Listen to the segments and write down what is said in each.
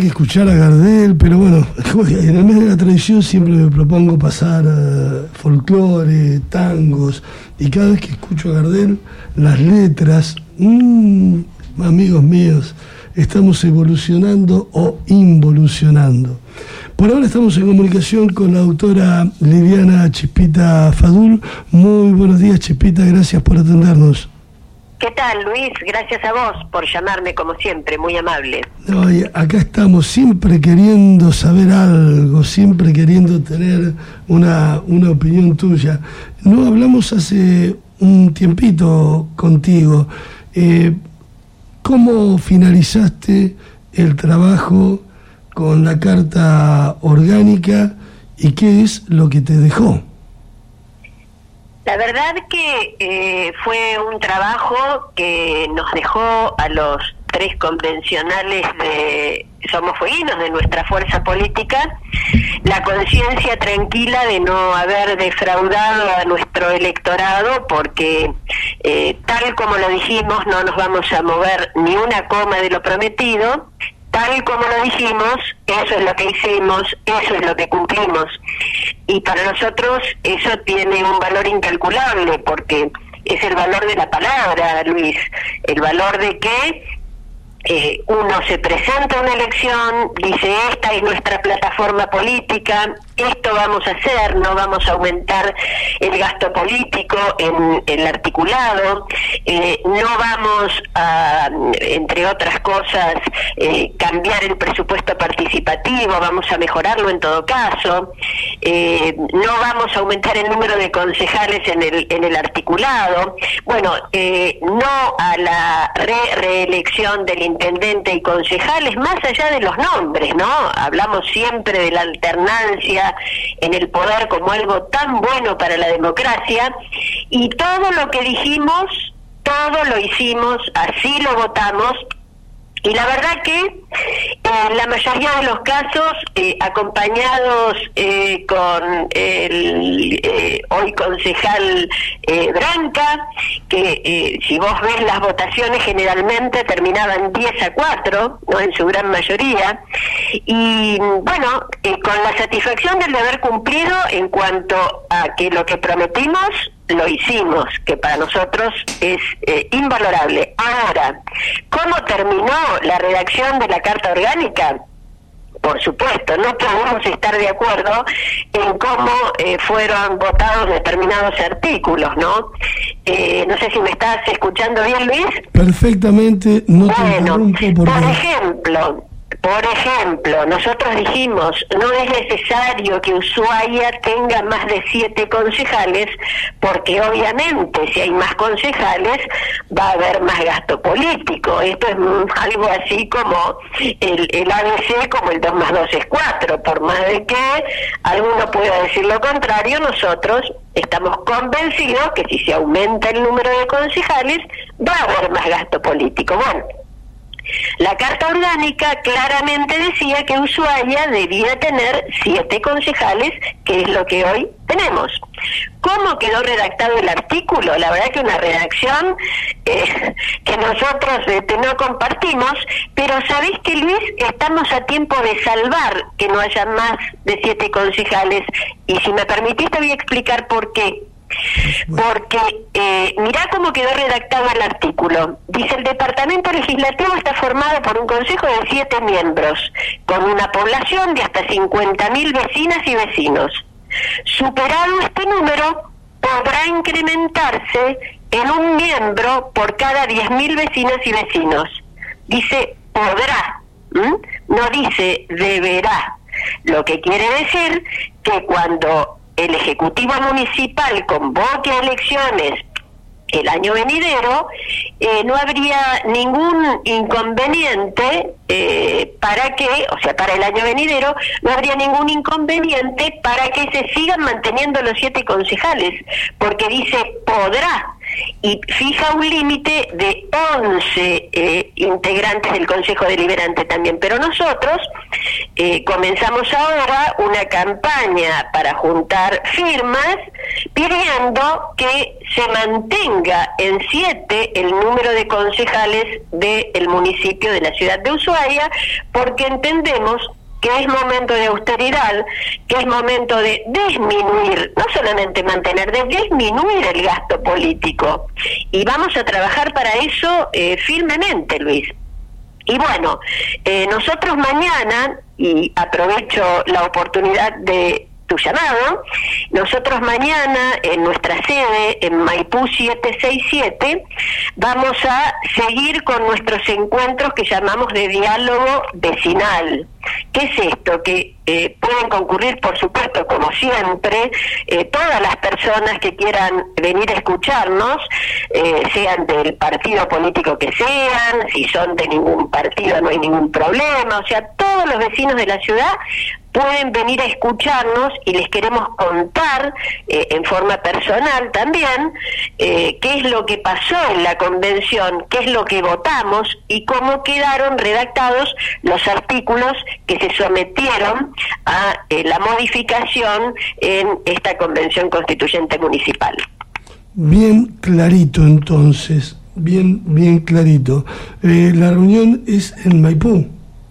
que escuchar a Gardel, pero bueno, en el mes de la tradición siempre me propongo pasar folclore, tangos, y cada vez que escucho a Gardel, las letras, amigos míos, estamos evolucionando o involucionando. Por ahora estamos en comunicación con la autora Liliana Chispita Fadul. Muy buenos días, Chispita, gracias por atendernos. ¿Qué tal, Luis? Gracias a vos por llamarme como siempre, muy amable. No, acá estamos siempre queriendo saber algo, siempre queriendo tener una opinión tuya. No hablamos hace un tiempito contigo. ¿Cómo finalizaste el trabajo con la Carta Orgánica y qué es lo que te dejó? La verdad que fue un trabajo que nos dejó a los 3 convencionales de Somos Fueguinos, de nuestra fuerza política, la conciencia tranquila de no haber defraudado a nuestro electorado, porque tal como lo dijimos, no nos vamos a mover ni una coma de lo prometido. Tal como lo dijimos, eso es lo que hicimos, eso es lo que cumplimos. Y para nosotros eso tiene un valor incalculable, porque es el valor de la palabra, Luis, el valor de que uno se presenta a una elección, dice: esta es nuestra plataforma política, esto vamos a hacer, no vamos a aumentar el gasto político en el articulado, no vamos a, entre otras cosas, cambiar el presupuesto participativo, vamos a mejorarlo en todo caso, no vamos a aumentar el número de concejales en el articulado, bueno, no a la reelección del intendente y concejales, más allá de los nombres, ¿no? Hablamos siempre de la alternancia en el poder como algo tan bueno para la democracia, y todo lo que dijimos, todo lo hicimos, así lo votamos. Y la verdad que en la mayoría de los casos, acompañados con el hoy concejal Branca, que si vos ves las votaciones generalmente terminaban 10-4, ¿no? En su gran mayoría, y bueno, con la satisfacción del haber cumplido en cuanto a que lo que prometimos lo hicimos, que para nosotros es invalorable. Ahora, ¿cómo terminó la redacción de la Carta Orgánica? Por supuesto, no podemos estar de acuerdo en cómo fueron votados determinados artículos, ¿no? No sé si me estás escuchando bien, Luis. Perfectamente, no te interrumpo Por ejemplo, nosotros dijimos: no es necesario que Ushuaia tenga más de 7 concejales, porque obviamente si hay más concejales va a haber más gasto político. Esto es algo así como el ABC, como el 2 más 2 es 4. Por más de que alguno pueda decir lo contrario, nosotros estamos convencidos que si se aumenta el número de concejales va a haber más gasto político. Bueno, la Carta Orgánica claramente decía que Ushuaia debía tener 7 concejales, que es lo que hoy tenemos. ¿Cómo quedó redactado el artículo? La verdad que una redacción que nosotros no compartimos, pero ¿sabés que, Luis? Estamos a tiempo de salvar que no haya más de 7 concejales, y si me permitís te voy a explicar por qué. Porque mirá cómo quedó redactado el artículo. Dice: el departamento legislativo está formado por un consejo de 7 miembros, con una población de hasta 50.000 vecinas y vecinos. Superado este número, podrá incrementarse en un miembro por cada 10.000 vecinas y vecinos. Dice podrá, no dice deberá, lo que quiere decir que cuando el Ejecutivo Municipal convoque a elecciones el año venidero, no habría ningún inconveniente para el año venidero, no habría ningún inconveniente para que se sigan manteniendo los 7 concejales, porque dice podrá. y fija un límite de 11 integrantes del Consejo Deliberante también. Pero nosotros comenzamos ahora una campaña para juntar firmas pidiendo que se mantenga en 7 el número de concejales del municipio de la ciudad de Ushuaia, porque entendemos que es momento de austeridad, que es momento de disminuir, no solamente mantener, de disminuir el gasto político. Y vamos a trabajar para eso firmemente, Luis. Y bueno, nosotros mañana, y aprovecho la oportunidad de tu llamado, nosotros mañana en nuestra sede en Maipú 767 vamos a seguir con nuestros encuentros que llamamos de diálogo vecinal. ¿Qué es esto? Que pueden concurrir, por supuesto, como siempre, todas las personas que quieran venir a escucharnos, sean del partido político que sean, si son de ningún partido no hay ningún problema, o sea, todos los vecinos de la ciudad pueden venir a escucharnos y les queremos contar en forma personal también qué es lo que pasó en la convención, qué es lo que votamos y cómo quedaron redactados los artículos que se sometieron a la modificación en esta convención constituyente municipal. Bien clarito entonces, bien clarito. La reunión es en Maipú.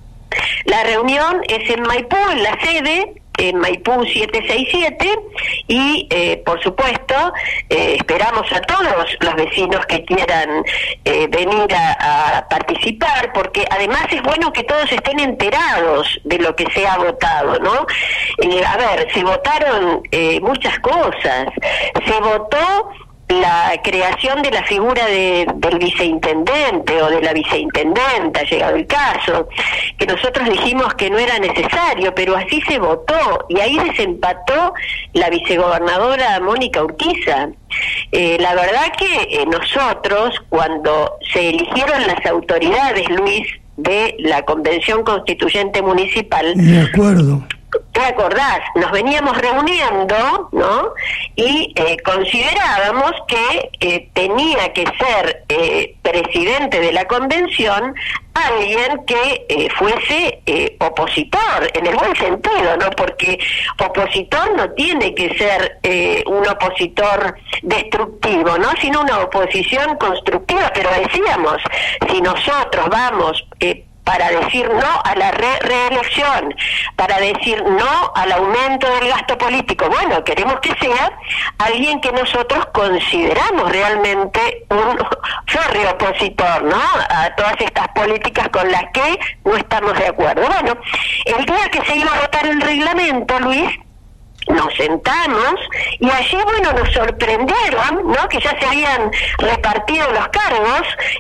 La reunión es en Maipú, en la sede, en Maipú 767, y por supuesto esperamos a todos los vecinos que quieran venir a participar, porque además es bueno que todos estén enterados de lo que se ha votado, ¿no? A ver, se votaron muchas cosas, se votó la creación de la figura del viceintendente o de la viceintendenta, ha llegado el caso, que nosotros dijimos que no era necesario, pero así se votó, y ahí desempató la vicegobernadora Mónica Urquiza. La verdad que nosotros, cuando se eligieron las autoridades, Luis, de la Convención Constituyente Municipal... De acuerdo. ¿Te acordás? Nos veníamos reuniendo, ¿no? Y considerábamos que tenía que ser presidente de la convención alguien que fuese opositor, en el buen sentido, ¿no? Porque opositor no tiene que ser un opositor destructivo, ¿no? Sino una oposición constructiva. Pero decíamos, si nosotros vamos... para decir no a la reelección, para decir no al aumento del gasto político. Bueno, queremos que sea alguien que nosotros consideramos realmente un férreo opositor, ¿no? A todas estas políticas con las que no estamos de acuerdo. Bueno, el día que se iba a votar el reglamento, Luis, nos sentamos y allí, bueno, nos sorprendieron, ¿no? Que ya se habían repartido los cargos,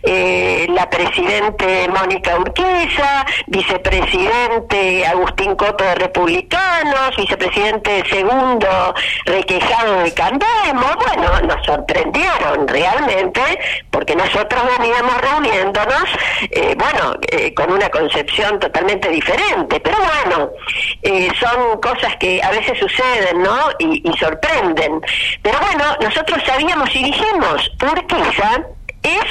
la presidente Mónica Urquiza, vicepresidente Agustín Coto de Republicanos, vicepresidente segundo Requejado de Cambiemos. Bueno, nos sorprendieron realmente, porque nosotros veníamos reuniéndonos, con una concepción totalmente diferente, pero bueno, son cosas que a veces suceden, ¿no? Y sorprenden. Pero bueno, nosotros sabíamos y dijimos, Urquiza es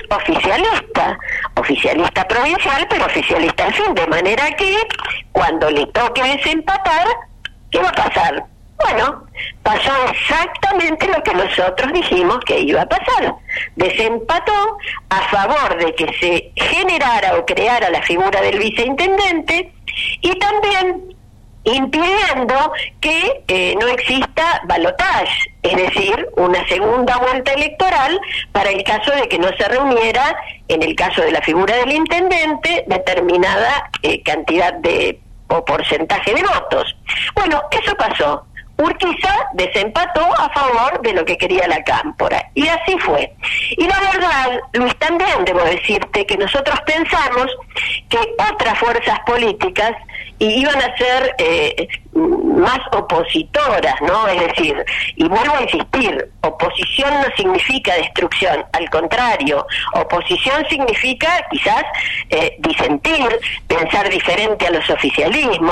oficialista provincial, pero oficialista al fin, de manera que cuando le toque desempatar, ¿qué va a pasar? Bueno, pasó exactamente lo que nosotros dijimos que iba a pasar. Desempató a favor de que se generara o creara la figura del viceintendente, y también impidiendo que no exista balotaje, es decir, una segunda vuelta electoral para el caso de que no se reuniera, en el caso de la figura del intendente, determinada cantidad de o porcentaje de votos. Bueno, eso pasó. Urquiza desempató a favor de lo que quería la Cámpora, y así fue. Y la verdad, Luis, también debo decirte que nosotros pensamos que otras fuerzas políticas iban a ser más opositoras, ¿no? Es decir, y vuelvo a insistir, oposición no significa destrucción, al contrario, oposición significa quizás disentir, pensar diferente a los oficialismos,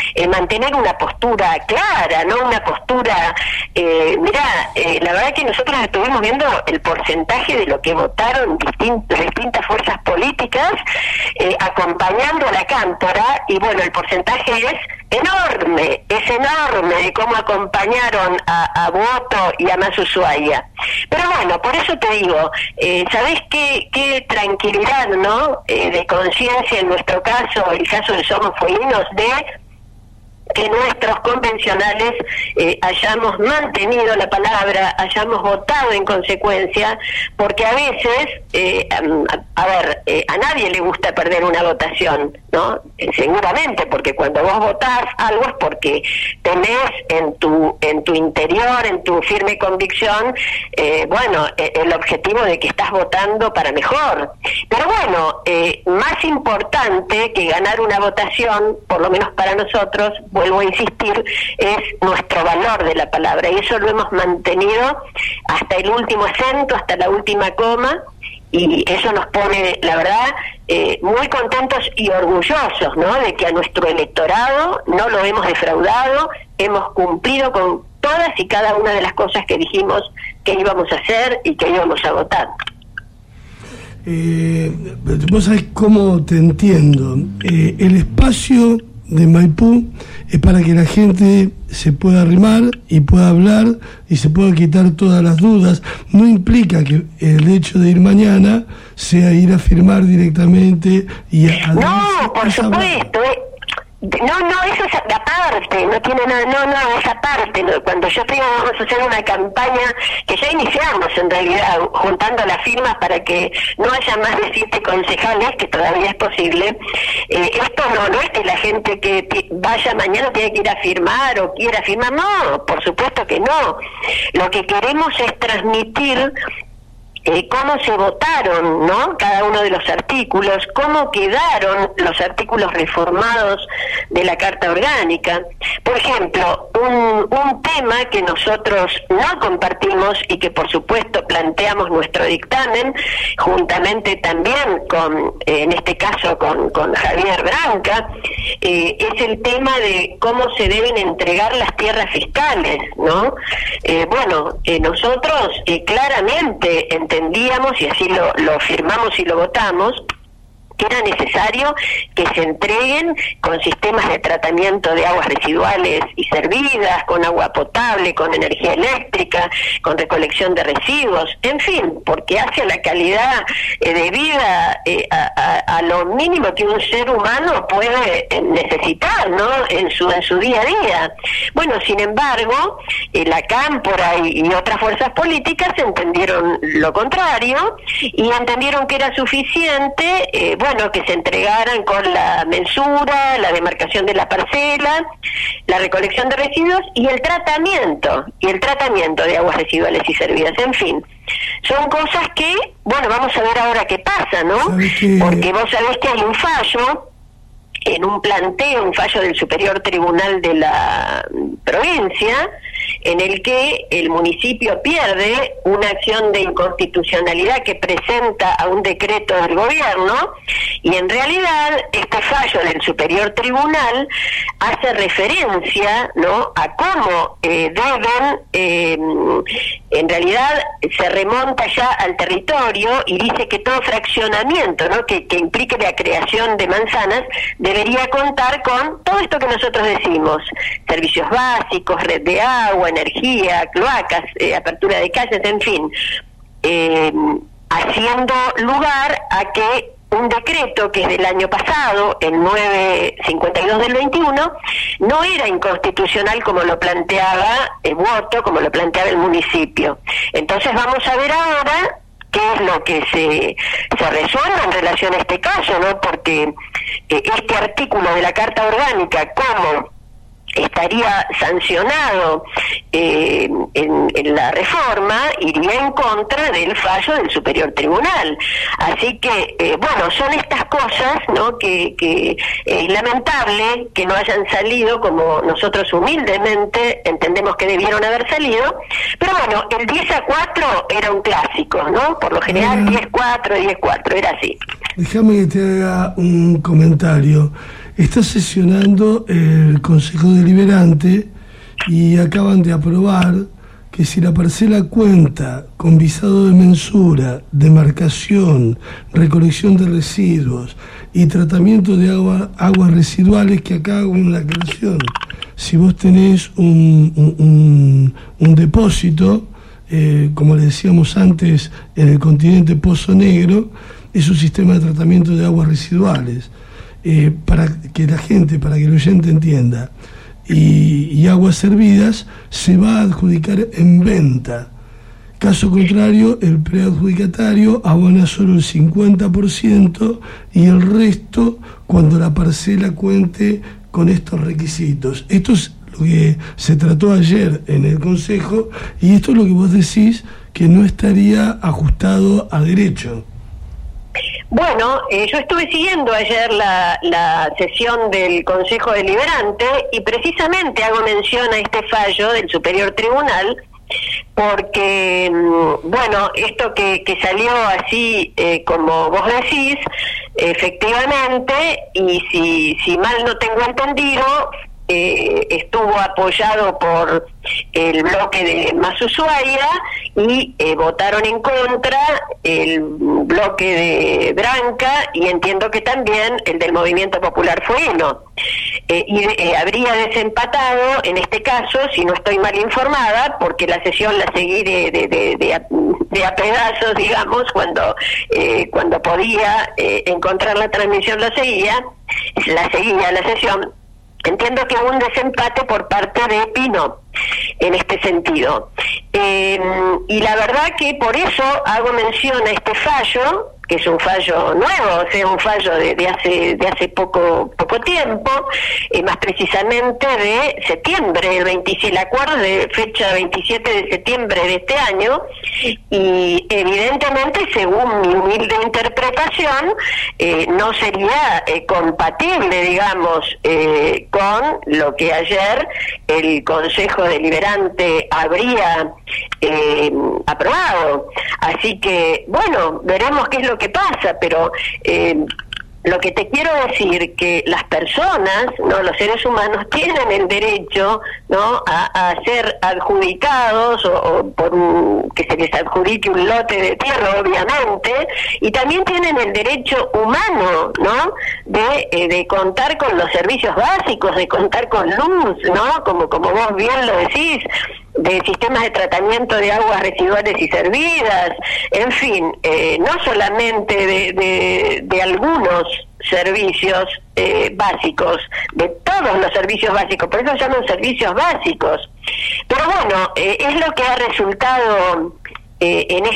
mantener una postura clara, no una postura, la verdad que nosotros estuvimos viendo el porcentaje de lo que votaron distintas fuerzas políticas acompañando a la Cámpora, y bueno, el porcentaje es enorme de cómo acompañaron a Boto y a Más Ushuaia. Pero bueno, por eso te digo, ¿sabés qué tranquilidad, no? De conciencia en nuestro caso, el caso de Somos Fueguinos, de que nuestros convencionales hayamos mantenido la palabra, hayamos votado en consecuencia, porque a veces, a nadie le gusta perder una votación, ¿no? Seguramente, porque cuando vos votás algo es porque tenés en tu interior, en tu firme convicción, el objetivo de que estás votando para mejor. Pero bueno, más importante que ganar una votación, por lo menos para nosotros, vuelvo a insistir, es nuestro valor de la palabra, y eso lo hemos mantenido hasta el último acento, hasta la última coma, y eso nos pone, la verdad, muy contentos y orgullosos, ¿no?, de que a nuestro electorado no lo hemos defraudado, hemos cumplido con todas y cada una de las cosas que dijimos que íbamos a hacer y que íbamos a votar. Vos sabés cómo te entiendo. El espacio de Maipú es para que la gente se pueda arrimar y pueda hablar y se pueda quitar todas las dudas. No implica que el hecho de ir mañana sea ir a firmar directamente y no, por supuesto. No, eso es aparte, no tiene nada, no, es aparte. No, cuando yo te digo vamos a hacer una campaña que ya iniciamos en realidad, juntando las firmas para que no haya más de 7 concejales, que todavía es posible. Esto no es que la gente que vaya mañana tiene que ir a firmar o quiera firmar, no, por supuesto que no. Lo que queremos es transmitir cómo se votaron, ¿no?, cada uno de los artículos, cómo quedaron los artículos reformados de la Carta Orgánica. Por ejemplo, un tema que nosotros no compartimos y que por supuesto planteamos nuestro dictamen, juntamente también con, en este caso con Javier Branca, es el tema de cómo se deben entregar las tierras fiscales, ¿no? Nosotros claramente entendíamos, y así lo firmamos y lo votamos, que era necesario que se entreguen con sistemas de tratamiento de aguas residuales y servidas, con agua potable, con energía eléctrica, con recolección de residuos, en fin, porque hace la calidad de vida a lo mínimo que un ser humano puede necesitar, ¿no?, en su día a día. Bueno, sin embargo, la Cámpora y otras fuerzas políticas entendieron lo contrario y entendieron que era suficiente que se entregaran con la mensura, la demarcación de la parcela, la recolección de residuos y el tratamiento de aguas residuales y servidas, en fin. Son cosas que, vamos a ver ahora qué pasa, ¿no? Porque vos sabés que hay un fallo en un planteo, un fallo del Superior Tribunal de la provincia, en el que el municipio pierde una acción de inconstitucionalidad que presenta a un decreto del gobierno, y en realidad este fallo del Superior Tribunal hace referencia, ¿no?, a cómo en realidad se remonta ya al territorio y dice que todo fraccionamiento, ¿no?, que implique la creación de manzanas debería contar con todo esto que nosotros decimos: servicios básicos, red de agua, energía, cloacas, apertura de calles, en fin, haciendo lugar a que un decreto que es del año pasado, el 952 del 21, no era inconstitucional como lo planteaba el voto, como lo planteaba el municipio. Entonces vamos a ver ahora qué es lo que se resuelve en relación a este caso, ¿no? Porque este artículo de la Carta Orgánica, como estaría sancionado en la reforma, iría en contra del fallo del Superior Tribunal. Así que, son estas cosas, ¿no?, que es lamentable que no hayan salido como nosotros humildemente entendemos que debieron haber salido, pero el 10-4 era un clásico, ¿no? Por lo general 10-4, era así. Déjame que te haga un comentario. está sesionando el Consejo Deliberante y acaban de aprobar que si la parcela cuenta con visado de mensura, demarcación, recolección de residuos y tratamiento de aguas residuales, que acá hago una aclaración, si vos tenés un depósito, como le decíamos antes, en el continente Pozo Negro, es un sistema de tratamiento de aguas residuales, para que la gente, para que el oyente entienda, y aguas servidas se va a adjudicar en venta. Caso contrario, el preadjudicatario abona solo el 50% y el resto cuando la parcela cuente con estos requisitos. Esto es lo que se trató ayer en el Consejo, y esto es lo que vos decís, que no estaría ajustado a derecho. Bueno, yo estuve siguiendo ayer la sesión del Consejo Deliberante y precisamente hago mención a este fallo del Superior Tribunal porque, bueno, esto que salió así como vos decís, efectivamente, y si mal no tengo entendido, estuvo apoyado por el bloque de Más Ushuaia y votaron en contra el bloque de Branca y entiendo que también el del Movimiento Popular Fueguino. Habría desempatado en este caso, si no estoy mal informada, porque la sesión la seguí de a pedazos, digamos, cuando podía encontrar la transmisión la seguía la sesión. Entiendo que hubo un desempate por parte de Pino en este sentido. Y la verdad que por eso hago mención a este fallo, que es un fallo nuevo, o sea, un fallo de hace poco tiempo, más precisamente de septiembre, el acuerdo de fecha 27 de septiembre de este año, y evidentemente, según mi humilde interpretación, no sería compatible, digamos, con lo que ayer el Consejo Deliberante habría aprobado. Así que, bueno, veremos qué es lo que pasa, pero lo que te quiero decir que las personas, no, los seres humanos tienen el derecho, no, a ser adjudicados o por que se les adjudique un lote de tierra, obviamente, y también tienen el derecho humano, no, de contar con los servicios básicos, de contar con luz, no, como vos bien lo decís, de sistemas de tratamiento de aguas residuales y servidas, en fin, no solamente de algunos servicios básicos, de todos los servicios básicos, por eso se llaman servicios básicos. Pero bueno, es lo que ha resultado en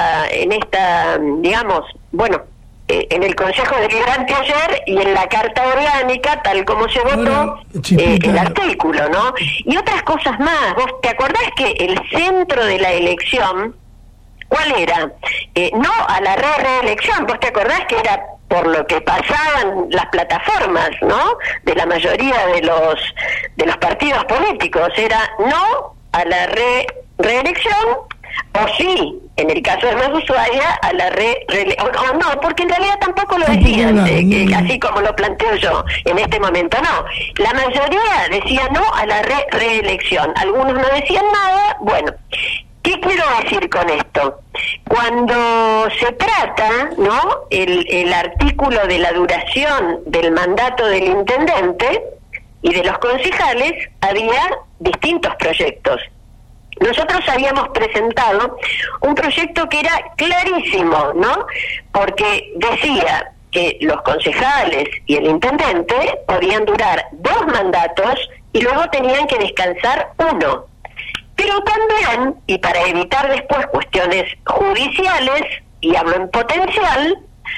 esta, digamos, bueno, en el Consejo Deliberante ayer y en la Carta Orgánica, tal como se votó el artículo, ¿no? Y otras cosas más. ¿Vos te acordás que el centro de la elección, cuál era? No a la reelección, ¿vos te acordás que era por lo que pasaban las plataformas, ¿no? De la mayoría de los partidos políticos, era no a la reelección, o sí, en el caso de Más Ushuaia, a la o no, porque en realidad tampoco lo decían, así como lo planteo yo en este momento, no. La mayoría decía no a la reelección, algunos no decían nada. Bueno, ¿qué quiero decir con esto? Cuando se trata, ¿no?, el artículo de la duración del mandato del intendente y de los concejales, había distintos proyectos. Nosotros habíamos presentado un proyecto que era clarísimo, ¿no?, porque decía que los concejales y el intendente podían durar 2 mandatos y luego tenían que descansar 1. Pero también, y para evitar después cuestiones judiciales, y hablo en potencial,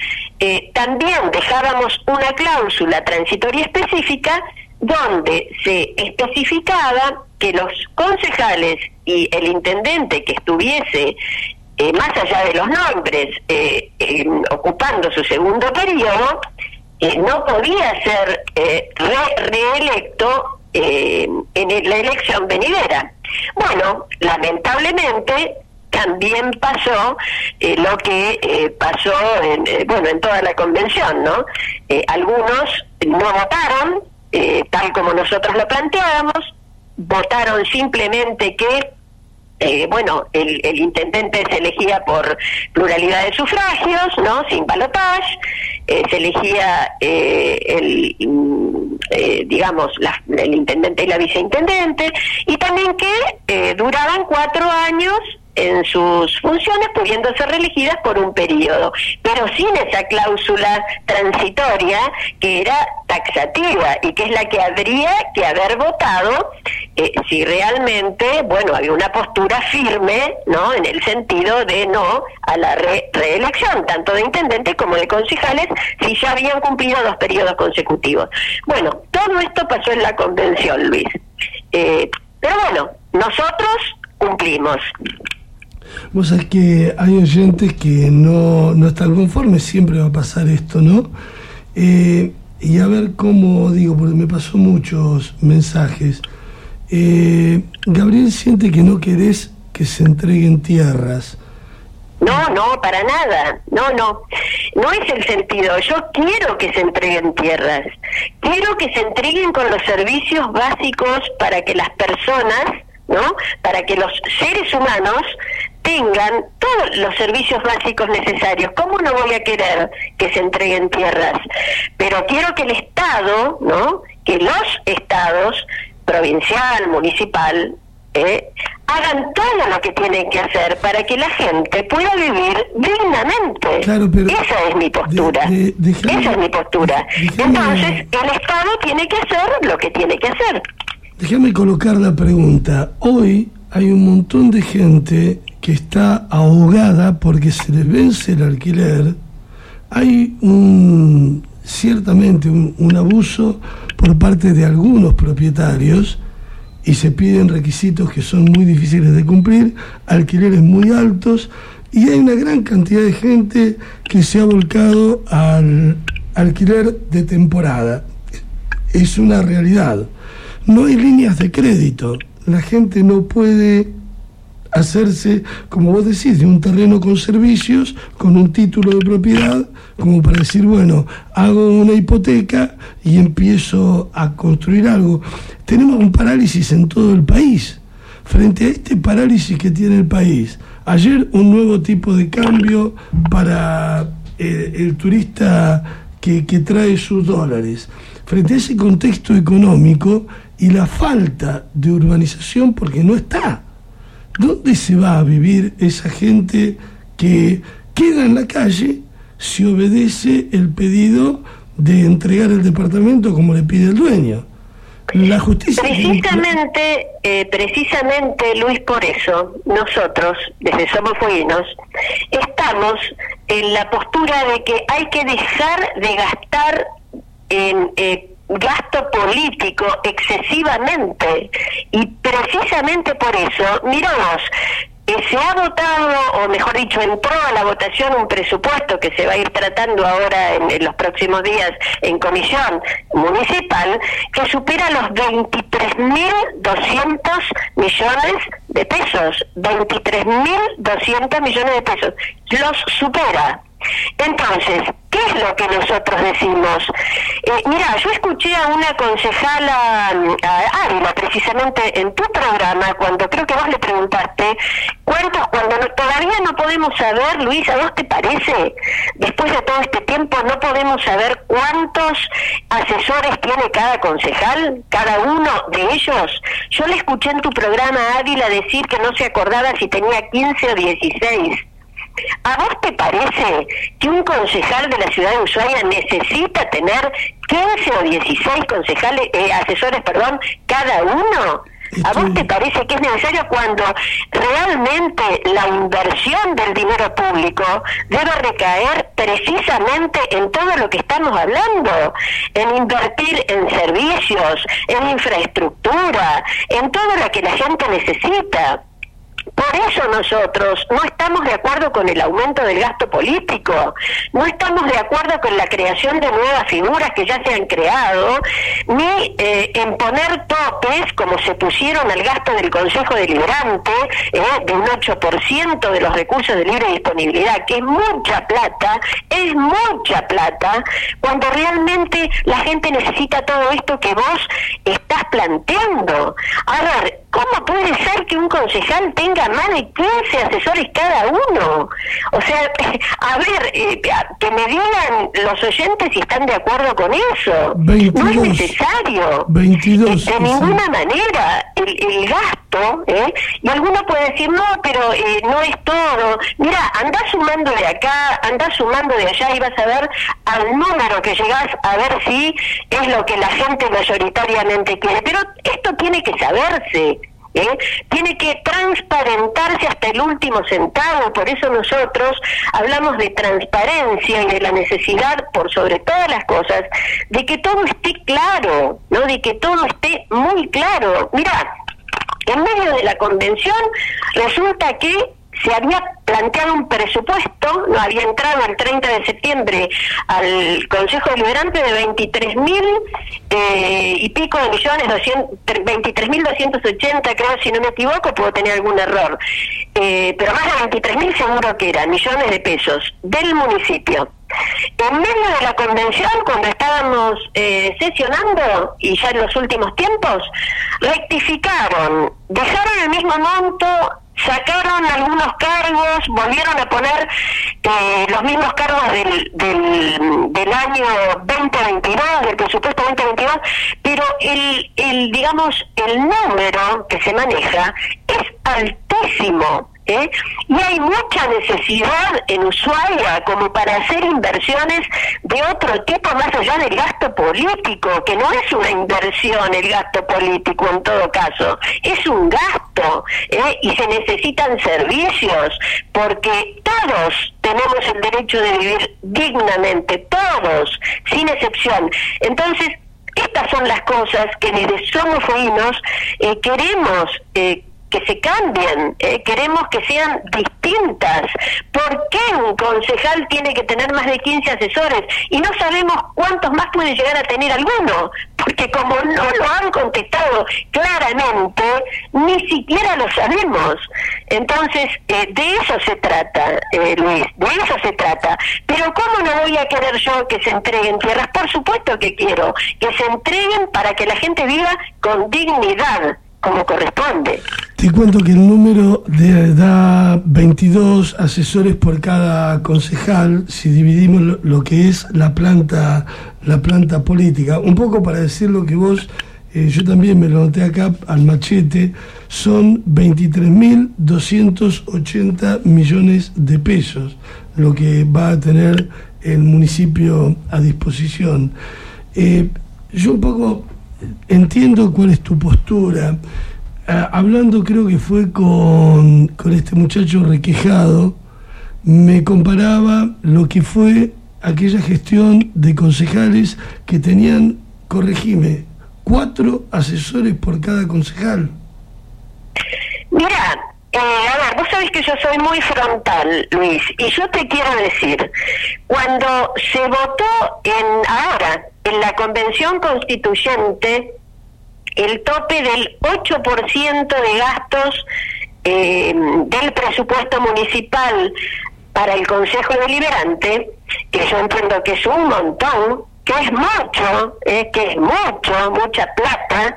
también dejábamos una cláusula transitoria específica donde se especificaba que los concejales y el intendente que estuviese, más allá de los nombres, ocupando su segundo periodo, no podía ser reelecto en la elección venidera. Bueno, lamentablemente también pasó lo que pasó en toda la convención, ¿no? Algunos no votaron tal como nosotros lo planteábamos, votaron simplemente que el intendente se elegía por pluralidad de sufragios, ¿no? Sin balotaje, se elegía el intendente y la viceintendente, y también que duraban 4 años en sus funciones, pudiendo ser reelegidas por un periodo, pero sin esa cláusula transitoria que era taxativa y que es la que habría que haber votado si realmente, había una postura firme, ¿no?, en el sentido de no a la reelección, tanto de intendente como de concejales, si ya habían cumplido 2 periodos consecutivos. Bueno, todo esto pasó en la convención, Luis. Pero nosotros cumplimos. Vos sabés que hay oyentes que no están conformes, siempre va a pasar esto, ¿no? Y a ver cómo digo, porque me pasó muchos mensajes. Gabriel siente que no querés que se entreguen tierras. No, para nada. No es el sentido. Yo quiero que se entreguen tierras. Quiero que se entreguen con los servicios básicos para que las personas, ¿no?, para que los seres humanos tengan todos los servicios básicos necesarios. ¿Cómo no voy a querer que se entreguen tierras? Pero quiero que el Estado, ¿no?, que los estados, provincial, municipal, hagan todo lo que tienen que hacer para que la gente pueda vivir dignamente. Claro, pero esa es mi postura. Esa es mi postura. Entonces, el Estado tiene que hacer lo que tiene que hacer. Déjame colocar la pregunta. Hoy hay un montón de gente que está ahogada porque se les vence el alquiler. Hay ciertamente un abuso por parte de algunos propietarios y se piden requisitos que son muy difíciles de cumplir, alquileres muy altos, y hay una gran cantidad de gente que se ha volcado al alquiler de temporada. Es una realidad. No hay líneas de crédito. La gente no puede hacerse, como vos decís, de un terreno con servicios, con un título de propiedad, como para decir, hago una hipoteca y empiezo a construir algo. Tenemos un parálisis en todo el país. Frente a este parálisis que tiene el país, ayer un nuevo tipo de cambio para el turista que trae sus dólares. Frente a ese contexto económico y la falta de urbanización, porque no está. ¿Dónde se va a vivir esa gente que queda en la calle si obedece el pedido de entregar el departamento como le pide el dueño? La justicia... Precisamente, Luis, por eso nosotros, desde Somos Fueguinos, estamos en la postura de que hay que dejar de gastar en gasto político excesivamente, y precisamente por eso, miramos, se ha votado, o mejor dicho, entró a la votación un presupuesto que se va a ir tratando ahora en los próximos días en comisión municipal, que supera los 23.200 millones de pesos. 23.200 millones de pesos. Los supera. Entonces, ¿qué es lo que nosotros decimos? Mira, yo escuché a una concejala, a Ávila, precisamente en tu programa, cuando creo que vos le preguntaste todavía no podemos saber, Luis, ¿a vos te parece? Después de todo este tiempo no podemos saber cuántos asesores tiene cada concejal, cada uno de ellos. Yo le escuché en tu programa a Ávila decir que no se acordaba si tenía 15 o 16. ¿A vos te parece que un concejal de la ciudad de Ushuaia necesita tener 15 o 16 asesores, cada uno? ¿A vos te parece que es necesario cuando realmente la inversión del dinero público debe recaer precisamente en todo lo que estamos hablando? En invertir en servicios, en infraestructura, en todo lo que la gente necesita. Por eso nosotros no estamos de acuerdo con el aumento del gasto político, no estamos de acuerdo con la creación de nuevas figuras que ya se han creado, ni en poner topes, como se pusieron al gasto del Consejo Deliberante, de un 8% de los recursos de libre disponibilidad, que es mucha plata, cuando realmente la gente necesita todo esto que vos estás planteando. A ver, ¿cómo puede ser que un concejal tenga más de 15 asesores cada uno? O sea, a ver, que me digan los oyentes si están de acuerdo con eso. 22, no es necesario. 22. De ninguna manera. El gasto, y alguno puede decir, no, pero no es todo. Mira, andá sumando de acá, andá sumando de allá y vas a ver al número que llegás a ver si es lo que la gente mayoritariamente quiere. Pero esto tiene que saberse. Tiene que transparentarse hasta el último centavo. Por eso nosotros hablamos de transparencia y de la necesidad, por sobre todas las cosas, de que todo esté claro, ¿no? De que todo esté muy claro. Mirá, en medio de la convención resulta que se había planteado un presupuesto, no había entrado el 30 de septiembre al Consejo Deliberante de 23.000 y pico de millones, 23.280 creo, si no me equivoco, puedo tener algún error, pero más de 23.000 seguro que eran, millones de pesos del municipio. En medio de la convención, cuando estábamos sesionando, y ya en los últimos tiempos, rectificaron, dejaron el mismo monto, sacaron algunos cargos, volvieron a poner los mismos cargos del año 2022, del presupuesto 2022, pero el número que se maneja es altísimo. Y hay mucha necesidad en Ushuaia como para hacer inversiones de otro tipo más allá del gasto político, que no es una inversión el gasto político en todo caso, es un gasto, y se necesitan servicios, porque todos tenemos el derecho de vivir dignamente, todos, sin excepción. Entonces, estas son las cosas que desde Somos Fueguinos queremos que se cambien, queremos que sean distintas. ¿Por qué un concejal tiene que tener más de 15 asesores? Y no sabemos cuántos más puede llegar a tener alguno, porque como no lo han contestado claramente, ni siquiera lo sabemos. Entonces, de eso se trata, Luis, de eso se trata. Pero ¿cómo no voy a querer yo que se entreguen tierras? Por supuesto que quiero, que se entreguen para que la gente viva con dignidad, como corresponde. Te cuento que el número da 22 asesores por cada concejal, si dividimos lo que es la planta política. Un poco para decir lo que vos, yo también me lo noté acá al machete, son 23.280 millones de pesos lo que va a tener el municipio a disposición. Yo un poco entiendo cuál es tu postura. Hablando, creo que fue con este muchacho Requejado, me comparaba lo que fue aquella gestión de concejales que tenían, corregime, 4 asesores por cada concejal. Mira, a ver, vos sabés que yo soy muy frontal, Luis, y yo te quiero decir, cuando se votó ahora en la Convención Constituyente el tope del 8% de gastos del presupuesto municipal para el Consejo Deliberante, que yo entiendo que es un montón, que es mucha plata,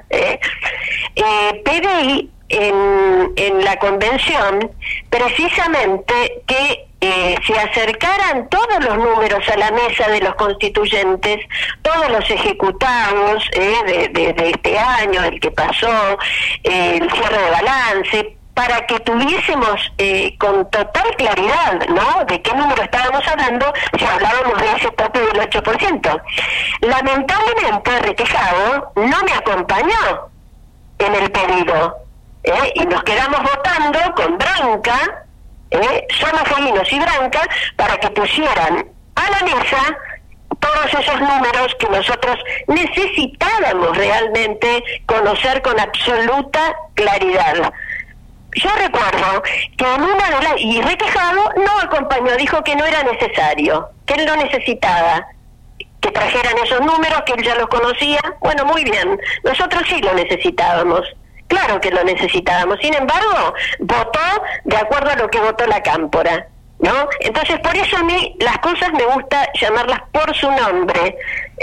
pedí en la convención precisamente que se acercaran todos los números a la mesa de los constituyentes, todos los ejecutados de este año, el que pasó, el cierre de balance, para que tuviésemos con total claridad, ¿no?, de qué número estábamos hablando si hablábamos de ese tope del 8%. Lamentablemente, Requejado no me acompañó en el pedido, y nos quedamos votando con Branca, Somos Fueguinos y Branca, para que pusieran a la mesa todos esos números que nosotros necesitábamos realmente conocer con absoluta claridad. yo recuerdo que en una de las... Y Requejado no acompañó, dijo que no era necesario, que él no necesitaba que trajeran esos números, que él ya los conocía. Bueno, muy bien, nosotros sí lo necesitábamos, claro que lo necesitábamos. Sin embargo, votó de acuerdo a lo que votó la Cámpora, ¿no? Entonces, por eso a mí las cosas me gusta llamarlas por su nombre,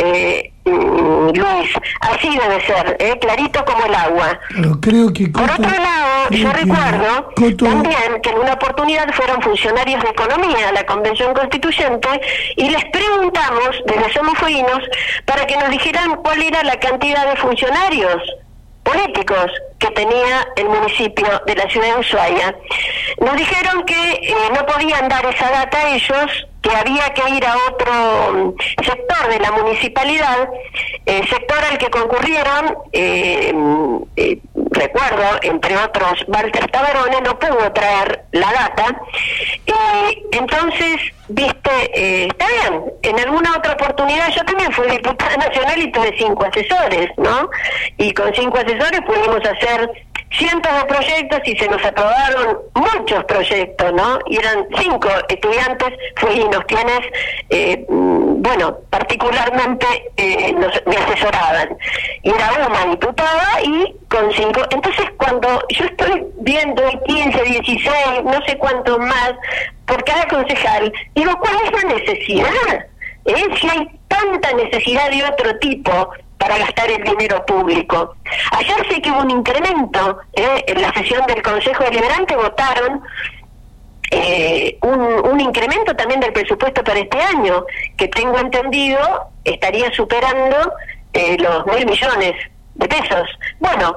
Luis, así debe ser, clarito como el agua. Pero creo que por otro lado, yo recuerdo también que en una oportunidad fueron funcionarios de economía a la Convención Constituyente y les preguntamos desde Somos Fueguinos para que nos dijeran cuál era la cantidad de funcionarios políticos que tenía el municipio de la ciudad de Ushuaia. Nos dijeron que no podían dar esa data ellos, que había que ir a otro sector de la municipalidad, sector al que concurrieron, recuerdo, entre otros, Walter Tabarone, no pudo traer la data, entonces, viste, está bien, en alguna otra oportunidad, yo también fui diputada nacional y tuve 5 asesores, ¿no? Y con 5 asesores pudimos hacer cientos de proyectos y se nos aprobaron muchos proyectos, ¿no? Y eran 5 estudiantes fueguinos quienes, bueno, particularmente me asesoraban. Y era una diputada y con 5. Entonces, cuando yo estoy viendo 15, 16, no sé cuántos más, por cada concejal, digo, ¿cuál es la necesidad? Si hay tanta necesidad de otro tipo para gastar el dinero público. Ayer sé que hubo un incremento, en la sesión del Consejo Deliberante votaron un incremento también del presupuesto para este año, que tengo entendido estaría superando los 1.000 millones de pesos. Bueno,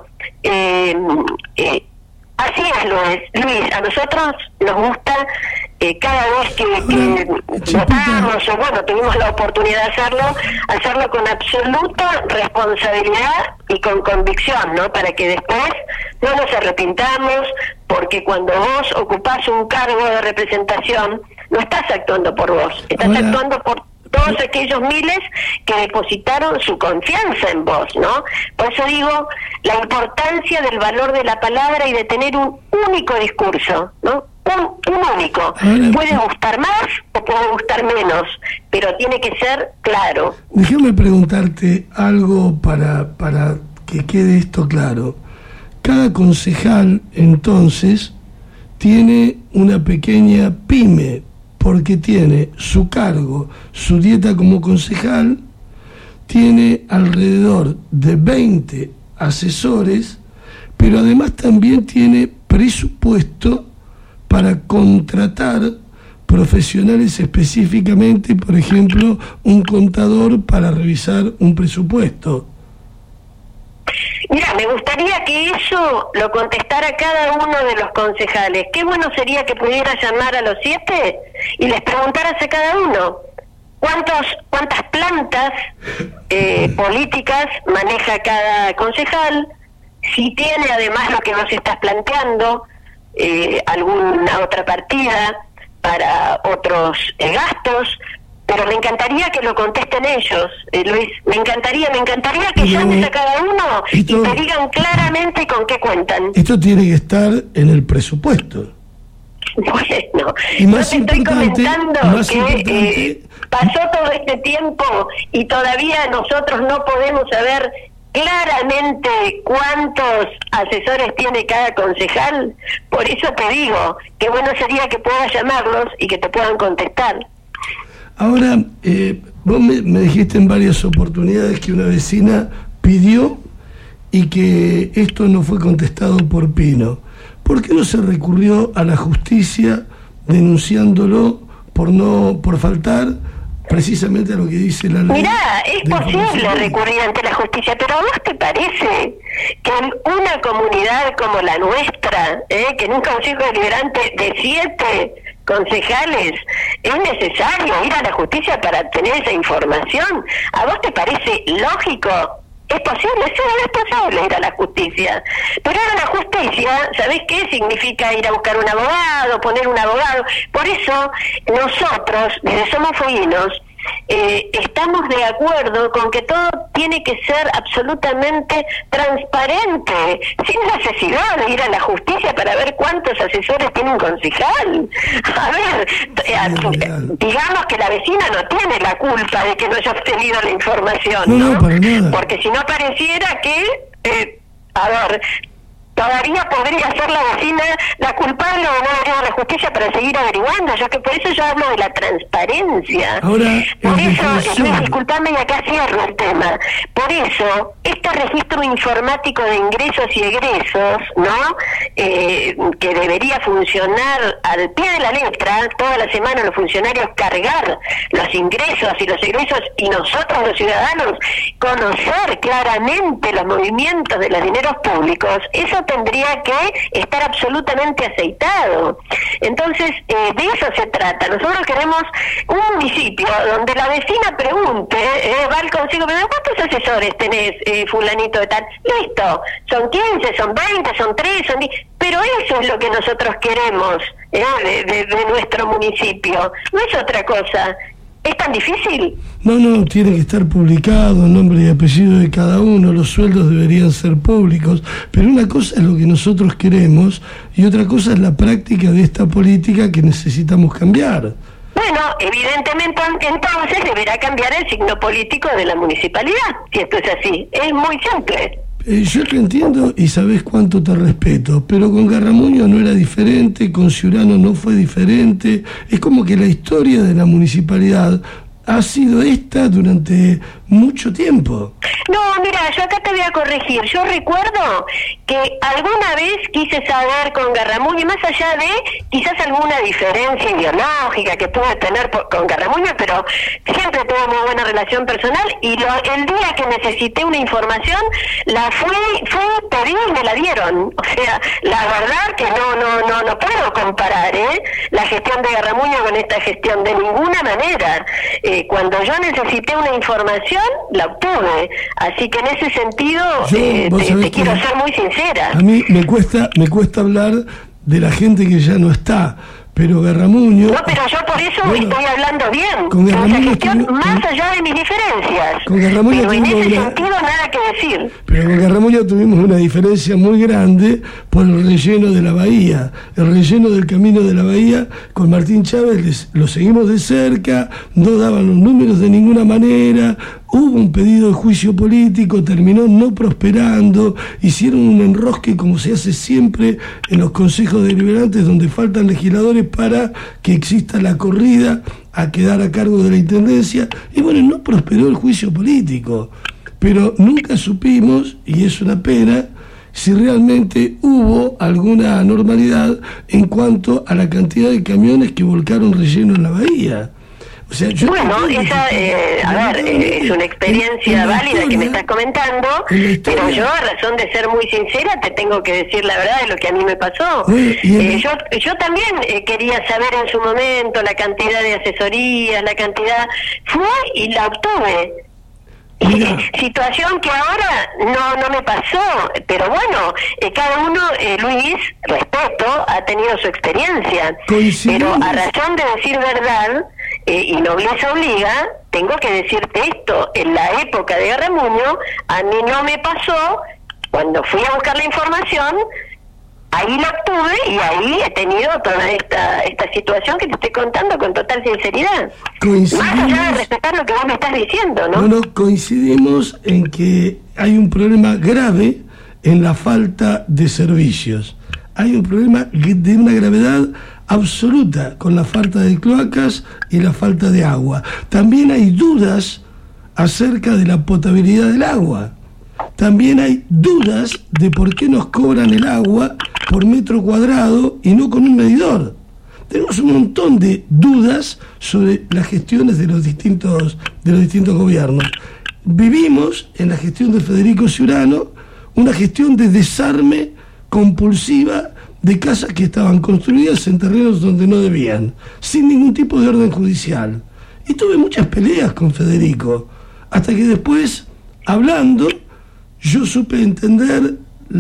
así es, Luis, a nosotros nos gusta cada vez que votamos, o bueno, tuvimos la oportunidad de hacerlo con absoluta responsabilidad y con convicción, ¿no? Para que después no nos arrepintamos, porque cuando vos ocupás un cargo de representación, no estás actuando por vos, estás actuando por todos aquellos miles que depositaron su confianza en vos, ¿no? Por eso digo, la importancia del valor de la palabra y de tener un único discurso, ¿no? Un único. Puede gustar más o puede gustar menos, pero tiene que ser claro. Déjame preguntarte algo para que quede esto claro. Cada concejal, entonces, tiene una pequeña pyme, porque tiene su cargo, su dieta como concejal, tiene alrededor de 20 asesores, pero además también tiene presupuesto para contratar profesionales específicamente, por ejemplo, un contador para revisar un presupuesto. Mira, me gustaría que eso lo contestara cada uno de los concejales. Qué bueno sería que pudiera llamar a los 7 y les preguntaras a cada uno cuántas plantas políticas maneja cada concejal, si tiene además lo que vos estás planteando, alguna otra partida para otros gastos. Pero me encantaría que lo contesten ellos, Luis, me encantaría que llames a cada uno y te digan claramente con qué cuentan. Esto tiene que estar en el presupuesto. Bueno, y más yo te estoy comentando que pasó todo este tiempo y todavía nosotros no podemos saber claramente cuántos asesores tiene cada concejal. Por eso te digo que bueno sería que puedas llamarlos y que te puedan contestar. Ahora, vos me dijiste en varias oportunidades que una vecina pidió y que esto no fue contestado por Pino. ¿Por qué no se recurrió a la justicia denunciándolo por faltar precisamente a lo que dice la ley? Mirá, es posible recurrir ante la justicia, pero ¿a vos te parece que en una comunidad como la nuestra, que en un consejo deliberante de 7 concejales es necesario ir a la justicia para tener esa información? ¿A vos te parece lógico? ¿Es posible? Sí, es posible ir a la justicia. Pero ir a la justicia, ¿sabés qué significa ir a buscar un abogado, poner un abogado? Por eso nosotros, desde Somos Fueguinos, estamos de acuerdo con que todo tiene que ser absolutamente transparente, sin necesidad de ir a la justicia para ver cuántos asesores tiene un concejal. A ver, digamos que la vecina no tiene la culpa de que no haya obtenido la información, ¿no? No, para nada. Porque si no pareciera que, todavía podría ser la vecina la culpable de no haber ido a la justicia para seguir averiguando. Yo que por eso yo hablo de la transparencia. Ahora, por eso, disculpame y acá cierro el tema. Por eso, este registro informático de ingresos y egresos, ¿no? Que debería funcionar al pie de la letra, toda la semana los funcionarios cargar los ingresos y los egresos, y nosotros los ciudadanos conocer claramente los movimientos de los dineros públicos, eso tendría que estar absolutamente aceitado. Entonces, de eso se trata. Nosotros queremos un municipio donde la vecina pregunte, va al consejo, pero ¿cuántos asesores tenés, fulanito de tal? Listo, son 15, son 20, son 3, son 10, pero eso es lo que nosotros queremos de nuestro municipio, no es otra cosa. ¿Es tan difícil? No, tiene que estar publicado el nombre y apellido de cada uno, los sueldos deberían ser públicos, pero una cosa es lo que nosotros queremos y otra cosa es la práctica de esta política que necesitamos cambiar. Bueno, evidentemente entonces deberá cambiar el signo político de la municipalidad, si esto es así. Es muy simple. Yo te entiendo y sabés cuánto te respeto, pero con Garramuño no era diferente, con Ciurano no fue diferente. Es como que la historia de la municipalidad ha sido esta durante mucho tiempo. No, mira, yo acá te voy a corregir. Yo recuerdo que alguna vez quise saber con Garramuño, más allá de quizás alguna diferencia ideológica que pude tener con Garramuño, pero siempre tuve muy buena relación personal, y el día que necesité una información la fui pedir y me la dieron. O sea, la verdad que no puedo comparar la gestión de Garramuño con esta gestión de ninguna manera. Cuando yo necesité una información, la obtuve. Así que en ese sentido, te quiero ser muy sincera. A mí me cuesta hablar de la gente que ya no está, pero Garramuño... No, pero yo por eso estoy hablando bien. Con esa gestión, más allá de mis diferencias. Con Garramuño pero en ese sentido nada que decir. Pero con Garramuño tuvimos una diferencia muy grande por el relleno de la bahía. El relleno del camino de la bahía, con Martín Chávez lo seguimos de cerca, no daban los números de ninguna manera, hubo un pedido de juicio político, terminó no prosperando, hicieron un enrosque como se hace siempre en los consejos deliberantes donde faltan legisladores para que exista la corrida a quedar a cargo de la intendencia, y bueno, no prosperó el juicio político, pero nunca supimos, y es una pena, si realmente hubo alguna anormalidad en cuanto a la cantidad de camiones que volcaron relleno en la bahía. O sea, bueno, esa, es una experiencia válida que me estás comentando, pero yo, a razón de ser muy sincera, te tengo que decir la verdad de lo que a mí me pasó. Yo también quería saber en su momento la cantidad de asesorías, la cantidad, fue y la obtuve. Situación que ahora no me pasó, pero bueno, cada uno, Luis, respeto, ha tenido su experiencia, pero a razón de decir verdad, y nobleza obliga, tengo que decirte esto: en la época de Garramuño a mí no me pasó. Cuando fui a buscar la información, ahí la obtuve y ahí he tenido toda esta situación que te estoy contando con total sinceridad. Más allá de respetar lo que vos me estás diciendo, ¿no? Bueno, coincidimos en que hay un problema grave en la falta de servicios. Hay un problema de una gravedad absoluta con la falta de cloacas y la falta de agua. También hay dudas acerca de la potabilidad del agua. También hay dudas de por qué nos cobran el agua por metro cuadrado y no con un medidor. Tenemos un montón de dudas sobre las gestiones de los distintos gobiernos. Vivimos en la gestión de Federico Ciurano una gestión de desarme compulsiva de casas que estaban construidas en terrenos donde no debían, sin ningún tipo de orden judicial. Y tuve muchas peleas con Federico, hasta que después, hablando, yo supe entender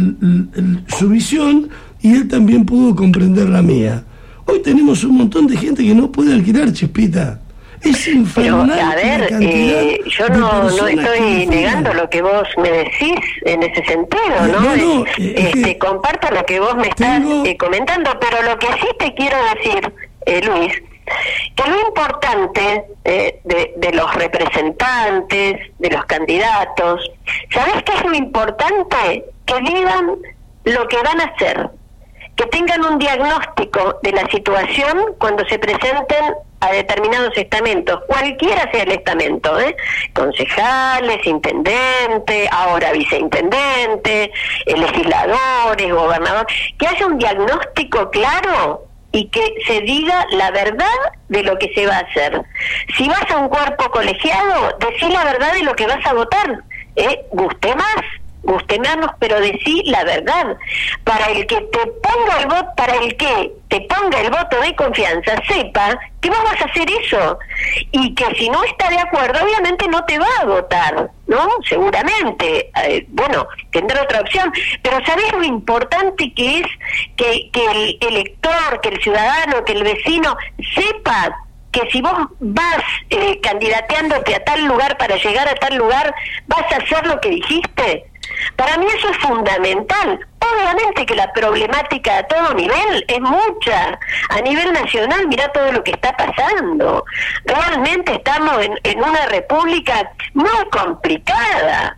su visión y él también pudo comprender la mía. Hoy tenemos un montón de gente que no puede alquilar, Chispita. Es infernal. Pero, a ver, yo no estoy negando lo que vos me decís en ese sentido, ¿no? Comparto lo que vos me estás comentando, pero lo que sí te quiero decir, Luis, que lo importante de los representantes, de los candidatos, ¿sabés qué es lo importante? Que digan lo que van a hacer, que tengan un diagnóstico de la situación cuando se presenten a determinados estamentos, cualquiera sea el estamento, concejales, intendente, ahora viceintendente, legisladores, gobernadores, que haya un diagnóstico claro y que se diga la verdad de lo que se va a hacer. Si vas a un cuerpo colegiado, decí la verdad de lo que vas a votar, guste más, guste menos, pero decí la verdad. Para el que te ponga el voto, para el que te ponga el voto de confianza, sepa que vos vas a hacer eso, y que si no está de acuerdo, obviamente no te va a votar, ¿no? Seguramente, tendrá otra opción, pero ¿sabés lo importante que es que el elector, que el ciudadano, que el vecino sepa que si vos vas candidateándote a tal lugar para llegar a tal lugar, vas a hacer lo que dijiste? Para mí eso es fundamental. Obviamente que la problemática a todo nivel es mucha. A nivel nacional, mirá todo lo que está pasando. Realmente estamos en una república muy complicada,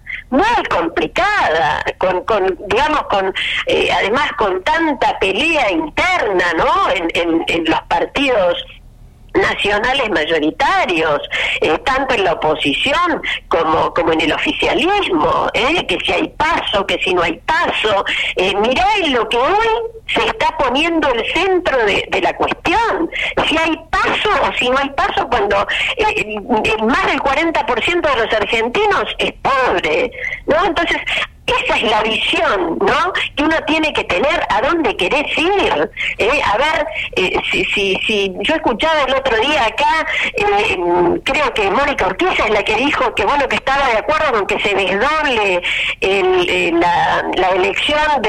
además con tanta pelea interna, ¿no? En los partidos nacionales mayoritarios, tanto en la oposición como en el oficialismo, que si hay paso, que si no hay paso. Mirá en lo que hoy se está poniendo el centro de la cuestión, si hay paso o si no hay paso, cuando más del 40% de los argentinos es pobre, ¿no? Entonces, esa es la visión, ¿no?, que uno tiene que tener, a dónde querés ir. A ver, si yo escuchaba el otro día acá, creo que Mónica Urquiza es la que dijo que que estaba de acuerdo con que se desdoble la elección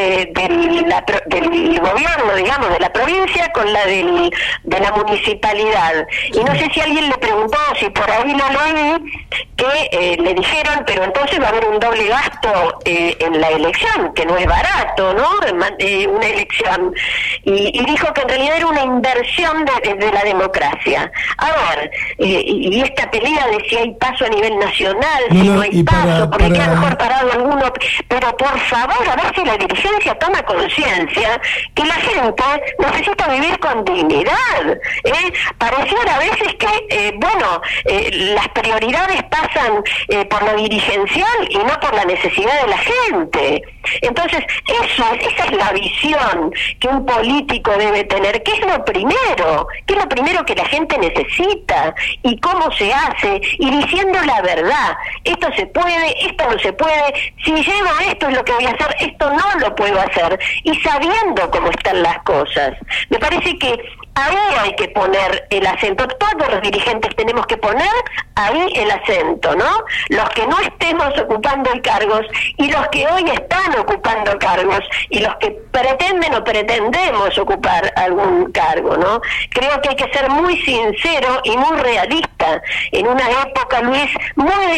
del gobierno, digamos, de la provincia con la de la municipalidad. Y no sé si alguien le preguntó, si por ahí lo leí, que le dijeron, pero entonces va a haber un doble gasto en la elección, que no es barato, ¿no? Una elección. Y dijo que en realidad era una inversión de la democracia. A ver, y esta pelea de si hay paso a nivel nacional, si no hay paso, porque queda mejor parado alguno, pero por favor, a ver si la dirigencia toma conciencia que la gente necesita vivir con dignidad. Pareciera a veces que, las prioridades pasan por lo dirigencial y no por la necesidad de la gente. Entonces, esa es la visión que un político debe tener. ¿Qué es lo primero? ¿Qué es lo primero que la gente necesita? ¿Y cómo se hace? Y diciendo la verdad. Esto se puede, esto no se puede. Si llego a esto es lo que voy a hacer, esto no lo puedo hacer. Y sabiendo cómo están las cosas. Me parece que ahí hay que poner el acento. Todos los dirigentes tenemos que poner ahí el acento, ¿no? Los que no estemos ocupando cargos y los que hoy están ocupando cargos y los que pretenden o pretendemos ocupar algún cargo, ¿no? Creo que hay que ser muy sincero y muy realista en una época, Luis, muy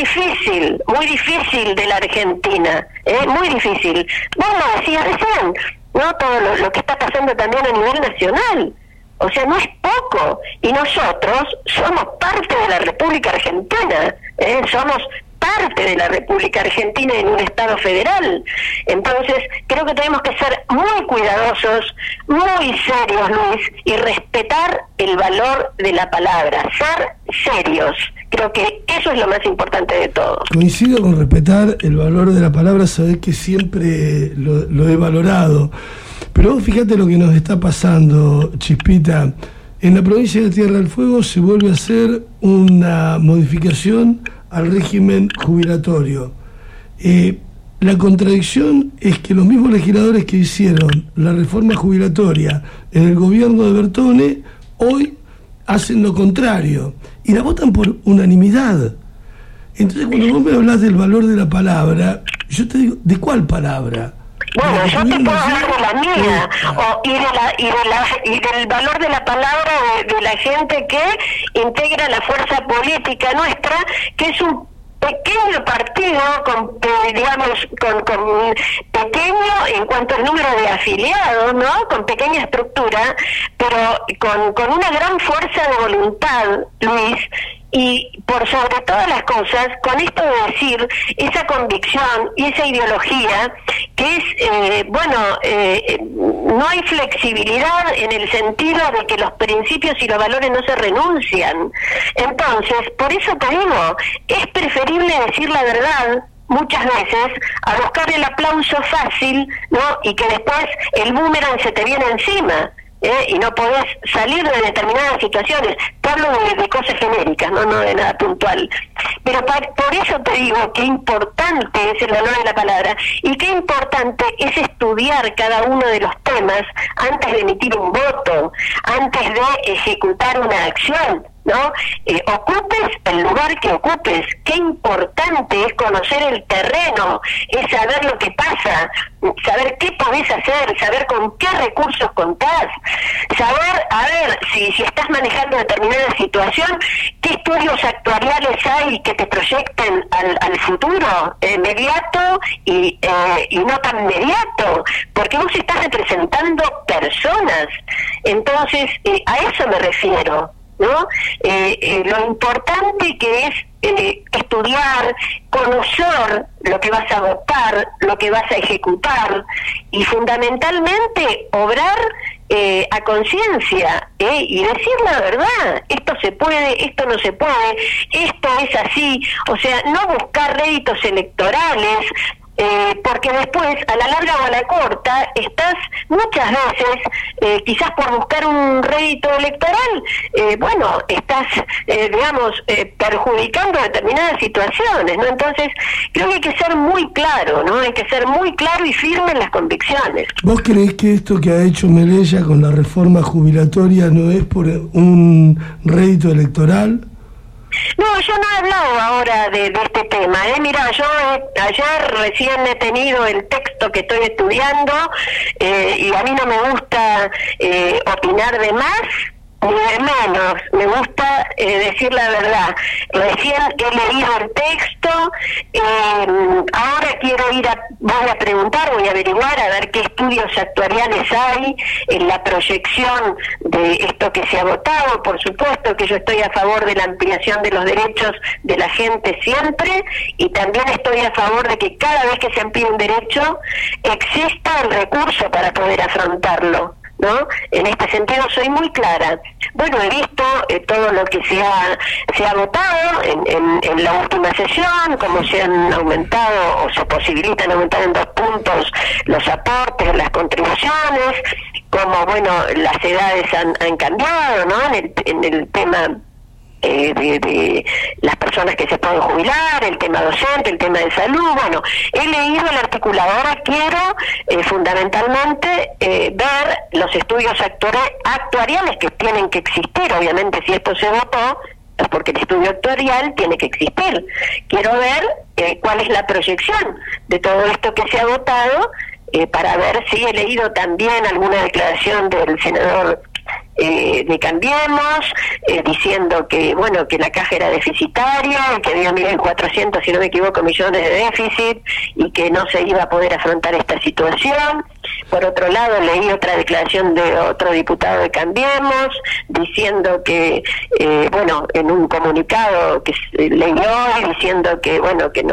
difícil de la Argentina, muy difícil. Vos lo decías recién, ¿no? Todo lo que está pasando también a nivel nacional. O sea, no es poco. Y nosotros somos parte de la República Argentina. Somos parte de la República Argentina en un Estado federal. Entonces, creo que tenemos que ser muy cuidadosos, muy serios, Luis, y respetar el valor de la palabra. Ser serios. Creo que eso es lo más importante de todo. Coincido con respetar el valor de la palabra, sabés que siempre lo he valorado. Pero vos fíjate lo que nos está pasando, Chispita. En la provincia de Tierra del Fuego se vuelve a hacer una modificación al régimen jubilatorio. La contradicción es que los mismos legisladores que hicieron la reforma jubilatoria en el gobierno de Bertone, hoy hacen lo contrario y la votan por unanimidad. Entonces, cuando vos me hablas del valor de la palabra, yo te digo, ¿de cuál palabra? Bueno, yo te puedo hablar de la mía, y del valor de la palabra de la gente que integra la fuerza política nuestra, que es un pequeño partido con pequeño en cuanto al número de afiliados, ¿no? Con pequeña estructura, pero con una gran fuerza de voluntad, Luis, y por sobre todas las cosas, con esto de decir esa convicción y esa ideología que es, no hay flexibilidad en el sentido de que los principios y los valores no se renuncian. Entonces, por eso te digo, es preferible decir la verdad muchas veces a buscar el aplauso fácil, ¿no? Y que después el boomerang se te viene encima. Y no podés salir de determinadas situaciones. Te hablo de cosas genéricas, no de nada puntual. Pero por eso te digo qué importante es el valor de la palabra y qué importante es estudiar cada uno de los temas antes de emitir un voto, antes de ejecutar una acción, ¿no? Ocupes el lugar que ocupes. Qué importante es conocer el terreno, es saber lo que pasa, saber qué podés hacer, saber con qué recursos contás, saber, a ver, si estás manejando determinada situación, qué estudios actuariales hay que te proyecten al futuro, inmediato y no tan inmediato, porque vos estás representando personas. Entonces, a eso me refiero, ¿no? Lo importante que es estudiar, conocer lo que vas a votar, lo que vas a ejecutar y fundamentalmente obrar a conciencia y decir la verdad. Esto se puede, esto no se puede, esto es así. O sea, no buscar réditos electorales, porque después, a la larga o a la corta, estás muchas veces, quizás por buscar un rédito electoral, estás, perjudicando determinadas situaciones, ¿no? Entonces, creo que hay que ser muy claro, ¿no? Hay que ser muy claro y firme en las convicciones. ¿Vos creés que esto que ha hecho Melella con la reforma jubilatoria no es por un rédito electoral? No, yo no he hablado ahora de este tema. Mira, yo ayer recién he tenido el texto que estoy estudiando y a mí no me gusta opinar de más ni de menos. Me gusta decir la verdad. Recién he leído el texto, ahora voy a preguntar, voy a averiguar a ver qué estudios actuariales hay en la proyección de esto que se ha votado. Por supuesto que yo estoy a favor de la ampliación de los derechos de la gente siempre, y también estoy a favor de que cada vez que se amplíe un derecho exista el recurso para poder afrontarlo, ¿no? En este sentido soy muy clara. Bueno, he visto todo lo que se ha votado en la última sesión, cómo se han aumentado o se posibilitan aumentar en 2 puntos los aportes, las contribuciones, cómo, las edades han cambiado, ¿no? En el tema de las personas que se pueden jubilar, el tema docente, el tema de salud. He leído el articulado. Ahora quiero fundamentalmente ver los estudios actuariales que tienen que existir. Obviamente, si esto se votó, es porque el estudio actuarial tiene que existir. Quiero ver cuál es la proyección de todo esto que se ha votado, para ver si he leído también alguna declaración del senador de Cambiemos, diciendo que la caja era deficitaria, que había 1.400, si no me equivoco, millones de déficit y que no se iba a poder afrontar esta situación. Por otro lado, leí otra declaración de otro diputado de Cambiemos diciendo que, en un comunicado que leyó, diciendo que,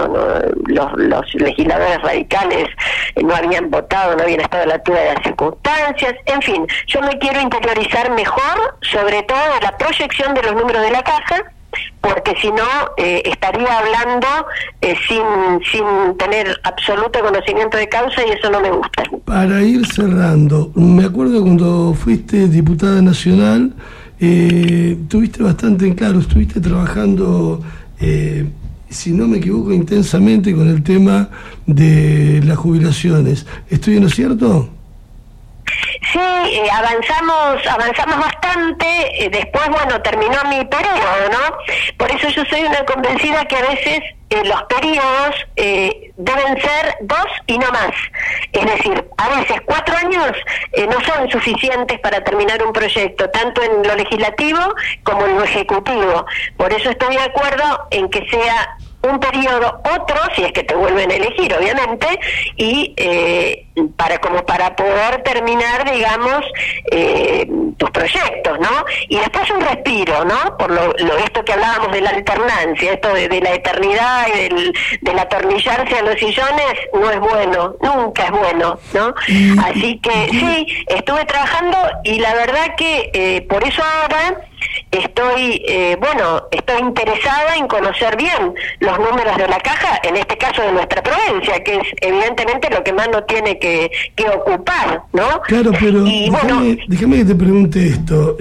los legisladores radicales no habían votado, no habían estado a la altura de las circunstancias. En fin, yo me quiero interiorizar mejor, sobre todo de la proyección de los números de la caja, porque si no estaría hablando sin tener absoluto conocimiento de causa, y eso no me gusta. Para ir cerrando, me acuerdo cuando fuiste diputada nacional, tuviste bastante en claro, estuviste trabajando, si no me equivoco, intensamente con el tema de las jubilaciones. ¿Estoy en lo cierto? Sí, avanzamos bastante. Después, terminó mi periodo, ¿no? Por eso yo soy una convencida que a veces los periodos deben ser 2 y no más. Es decir, a veces 4 años no son suficientes para terminar un proyecto, tanto en lo legislativo como en lo ejecutivo. Por eso estoy de acuerdo en que sea un periodo, otro, si es que te vuelven a elegir, obviamente, y para poder terminar, digamos, tus proyectos, ¿no? Y después un respiro, ¿no? Por esto que hablábamos de la alternancia, esto de la eternidad y del atornillarse a los sillones, no es bueno, nunca es bueno, ¿no? Así que sí, estuve trabajando y la verdad que por eso ahora estoy interesada en conocer bien los números de la caja, en este caso de nuestra provincia, que es evidentemente lo que más nos tiene que ocupar, ¿no? Claro, pero déjame que te pregunte esto.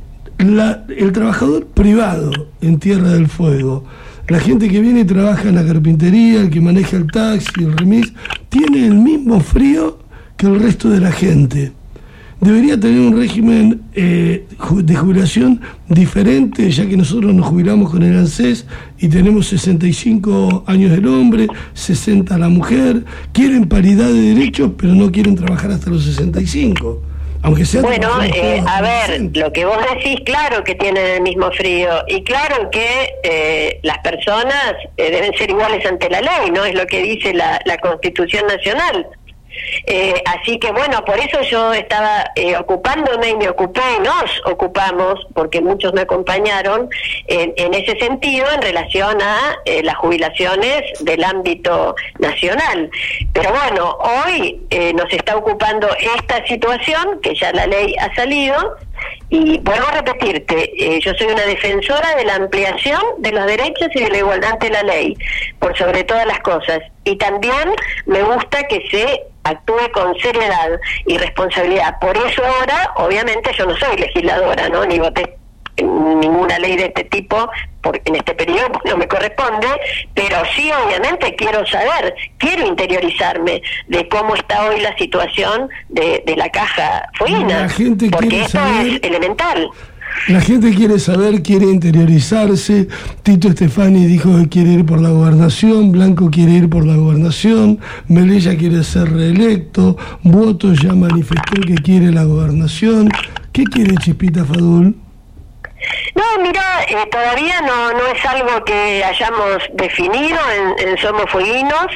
El trabajador privado en Tierra del Fuego, la gente que viene y trabaja en la carpintería, el que maneja el taxi, el remis, tiene el mismo frío que el resto de la gente. Debería tener un régimen de jubilación diferente, ya que nosotros nos jubilamos con el ANSES y tenemos 65 años el hombre, 60 la mujer. Quieren paridad de derechos, pero no quieren trabajar hasta los 65. Aunque sea a ver, lo que vos decís, claro que tienen el mismo frío, y claro que las personas deben ser iguales ante la ley, ¿no? Es lo que dice la Constitución Nacional. Así que bueno, por eso yo estaba ocupándome y me ocupé y nos ocupamos, porque muchos me acompañaron en ese sentido en relación a las jubilaciones del ámbito nacional. Pero bueno, hoy nos está ocupando esta situación, que ya la ley ha salido, y vuelvo a repetirte, yo soy una defensora de la ampliación de los derechos y de la igualdad ante la ley, por sobre todas las cosas. Y también me gusta que se actúe con seriedad y responsabilidad. Por eso ahora, obviamente, yo no soy legisladora, ¿no? Ni voté ninguna ley de este tipo en este periodo, no me corresponde, pero sí, obviamente, quiero saber, quiero interiorizarme de cómo está hoy la situación de la caja fueguina, porque esto es elemental. La gente quiere saber, quiere interiorizarse. Tito Stefani dijo que quiere ir por la gobernación, Blanco quiere ir por la gobernación, Melella quiere ser reelecto, Boto ya manifestó que quiere la gobernación. ¿Qué quiere Chispita Fadul? No, mira, todavía no es algo que hayamos definido en Somos Fueguinos.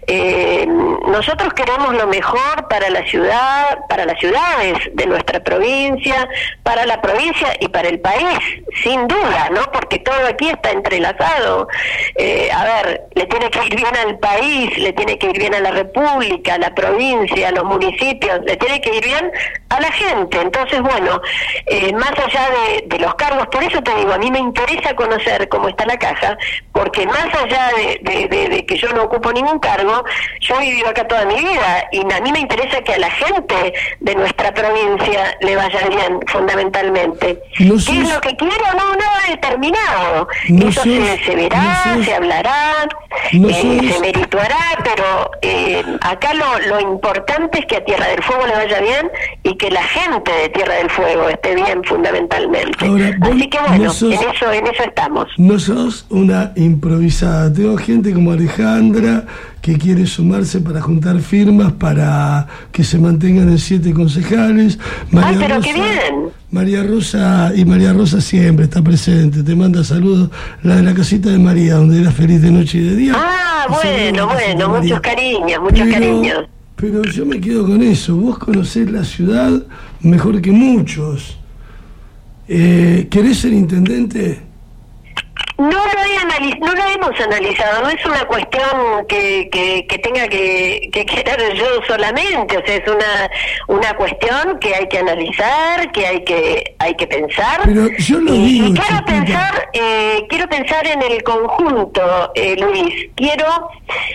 Nosotros queremos lo mejor para la ciudad, para las ciudades de nuestra provincia, para la provincia y para el país, sin duda, ¿no? Porque todo aquí está entrelazado. A ver, le tiene que ir bien al país, le tiene que ir bien a la República, a la provincia, a los municipios, le tiene que ir bien a la gente. Entonces, bueno, más allá de los cargos, por eso te digo, a mí me interesa conocer cómo está la caja, porque más allá de que yo no ocupo ningún cargo, yo he vivido acá toda mi vida y a mí me interesa que a la gente de nuestra provincia le vaya bien, fundamentalmente. ¿Qué es lo que quiero? No, nada determinado. Eso se verá, se hablará, se merituará, pero acá lo importante es que a Tierra del Fuego le vaya bien y que la gente de Tierra del Fuego esté bien, fundamentalmente. Ahora, así que bueno, en eso estamos. No sos una improvisada. Tengo gente como Alejandra que quiere sumarse para juntar firmas para que se mantengan en 7 concejales. Pero Rosa, qué bien. María Rosa siempre está presente, te manda saludos. La de la casita de María, donde era feliz de noche y de día. Bueno, muchos cariños. Pero yo me quedo con eso. Vos conocés la ciudad mejor que muchos. ¿Querés ser intendente? No lo hemos analizado, no es una cuestión que tenga que querer yo solamente, o sea, es una cuestión que hay que analizar, que hay que pensar. Pero yo lo digo, quiero pensar en el conjunto, Luis. Quiero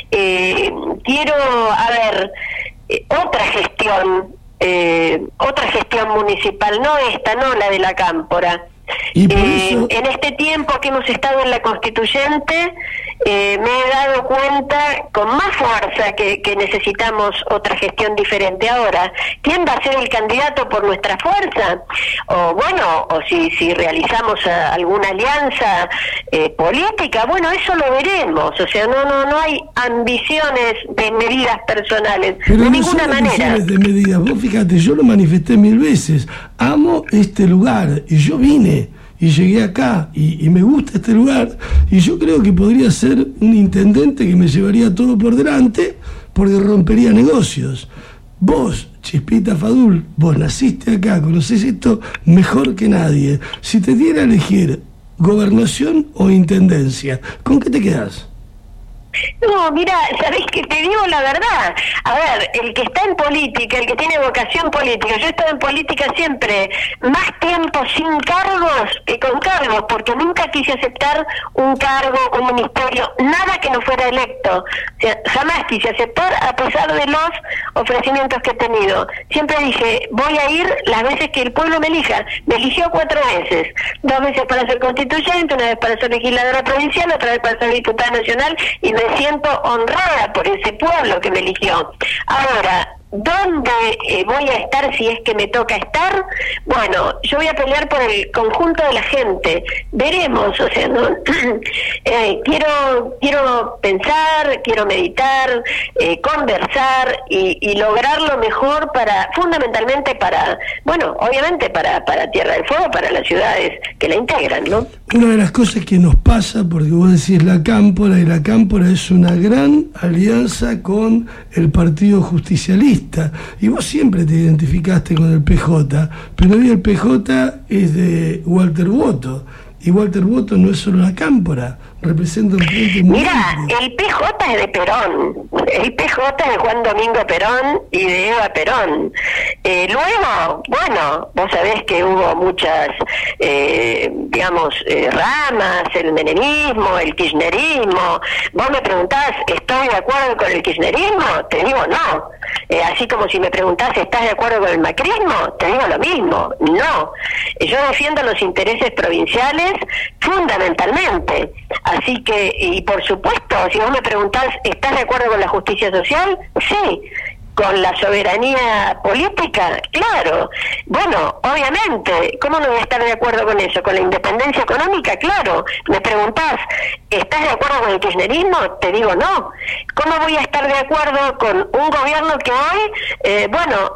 otra gestión municipal, no la de la Cámpora. En este tiempo que hemos estado en la Constituyente, me he dado cuenta con más fuerza que necesitamos otra gestión diferente. Ahora, ¿quién va a ser el candidato por nuestra fuerza? O bueno, o si realizamos alguna alianza política, bueno, eso lo veremos. O sea, no hay ambiciones de medidas personales, pero de no ninguna manera. De medidas. Vos fíjate, yo lo manifesté 1000 veces. Amo este lugar y yo vine y llegué acá y me gusta este lugar y yo creo que podría ser un intendente que me llevaría todo por delante porque rompería negocios. Vos, Chispita Fadul, vos naciste acá, conocés esto mejor que nadie. Si te diera a elegir gobernación o intendencia, ¿con qué te quedás? No, mira, ¿sabés qué? Te digo la verdad. A ver, el que está en política, el que tiene vocación política, yo he estado en política siempre más tiempo sin cargos que con cargos, porque nunca quise aceptar un cargo, un ministerio, nada que no fuera electo. O sea, jamás quise aceptar a pesar de los ofrecimientos que he tenido. Siempre dije, voy a ir las veces que el pueblo me elija. Me eligió 4 veces. 2 veces para ser constituyente, 1 vez para ser legisladora provincial, otra vez para ser diputada nacional, y me siento honrada por ese pueblo que me eligió. Ahora, ¿dónde voy a estar si es que me toca estar? Bueno, yo voy a pelear por el conjunto de la gente. Veremos, o sea, no, quiero pensar, quiero meditar, conversar y lograr lo mejor fundamentalmente para, bueno, obviamente para Tierra del Fuego, para las ciudades que la integran, ¿no? Una de las cosas que nos pasa, porque vos decís la Cámpora, y la Cámpora es una gran alianza con el Partido Justicialista, y vos siempre te identificaste con el PJ, pero hoy el PJ es de Walter Boto, y Walter Boto no es solo la Cámpora, representa un frente muy amplio. El PJ es de Perón, el PJ es de Juan Domingo Perón y de Eva Perón. Luego, bueno, vos sabés que hubo muchas, ramas, el menemismo, el kirchnerismo. Vos me preguntás, ¿estoy de acuerdo con el kirchnerismo? Te digo no. Así como si me preguntás, ¿estás de acuerdo con el macrismo? Te digo lo mismo, no. Yo defiendo los intereses provinciales fundamentalmente. Así que, y por supuesto, si vos me preguntás, ¿estás de acuerdo con la justicia social? Sí. ¿Con la soberanía política? Claro. Bueno, obviamente, ¿cómo no voy a estar de acuerdo con eso? ¿Con la independencia económica? Claro. Me preguntás, ¿estás de acuerdo con el kirchnerismo? Te digo no. ¿Cómo voy a estar de acuerdo con un gobierno que hoy,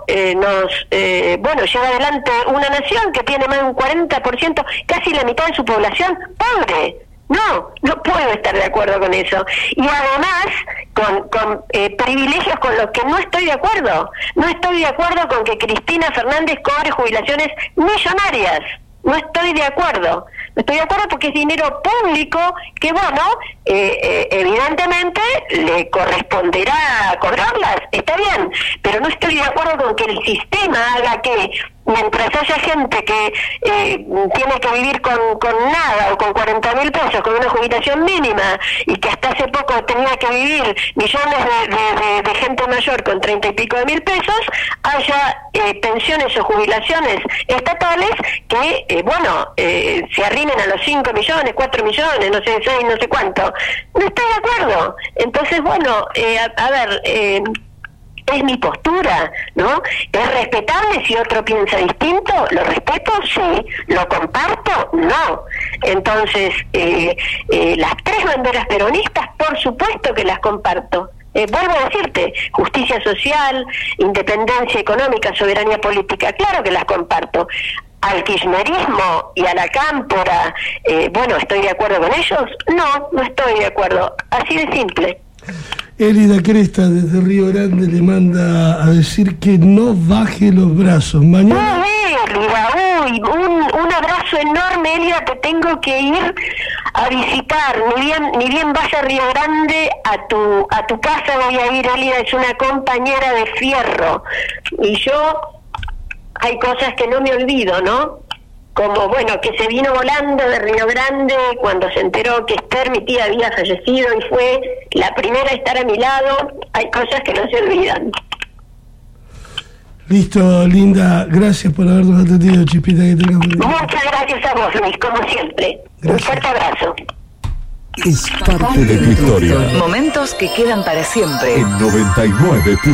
lleva adelante una nación que tiene más de un 40%, casi la mitad de su población, pobre? No puedo estar de acuerdo con eso. Y además, con privilegios con los que no estoy de acuerdo. No estoy de acuerdo con que Cristina Fernández cobre jubilaciones millonarias. No estoy de acuerdo. No estoy de acuerdo porque es dinero público que, bueno, evidentemente le corresponderá cobrarlas. Está bien, pero no estoy de acuerdo con que el sistema haga que, mientras haya gente que tiene que vivir con nada o con 40.000 pesos, con una jubilación mínima, y que hasta hace poco tenía que vivir millones de gente mayor con 30 y pico de mil pesos, haya pensiones o jubilaciones estatales que, se arrimen a los 5 millones, 4 millones, no sé, 6, no sé cuánto. No estoy de acuerdo. Entonces, es mi postura, ¿no? ¿Es respetable si otro piensa distinto? ¿Lo respeto? Sí. ¿Lo comparto? No. Entonces, las 3 banderas peronistas, por supuesto que las comparto. Vuelvo a decirte, justicia social, independencia económica, soberanía política, claro que las comparto. Al kirchnerismo y a la Cámpora, ¿estoy de acuerdo con ellos? No estoy de acuerdo. Así de simple. Elida Cresta desde Río Grande le manda a decir que no baje los brazos. Mañana. Un abrazo enorme, Elida, te tengo que ir a visitar. Ni bien vaya a Río Grande, a tu casa voy a ir, Elida, es una compañera de fierro. Y yo, hay cosas que no me olvido, ¿no? Como, que se vino volando de Río Grande cuando se enteró que Esther, mi tía, había fallecido y fue la primera a estar a mi lado. Hay cosas que no se olvidan. Listo, Linda, gracias por habernos atendido, Chispita, que tengas un día. Muchas gracias a vos, Luis, como siempre. Gracias. Un fuerte abrazo. es parte de tu historia. Momentos que quedan para siempre. En 99.